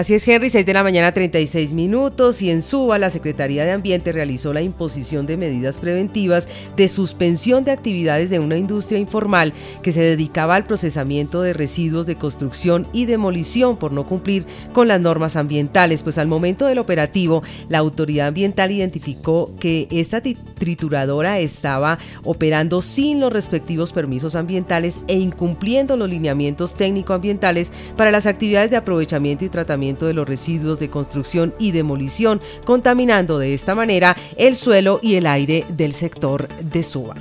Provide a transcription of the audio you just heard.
Así es, Henry, 6 de la mañana, 36 minutos, y en Suba la Secretaría de Ambiente realizó la imposición de medidas preventivas de suspensión de actividades de una industria informal que se dedicaba al procesamiento de residuos de construcción y demolición por no cumplir con las normas ambientales. Pues al momento del operativo, la autoridad ambiental identificó que esta trituradora estaba operando sin los respectivos permisos ambientales e incumpliendo los lineamientos técnico-ambientales para las actividades de aprovechamiento y tratamiento de los residuos de construcción y demolición, contaminando de esta manera el suelo y el aire del sector de Suba.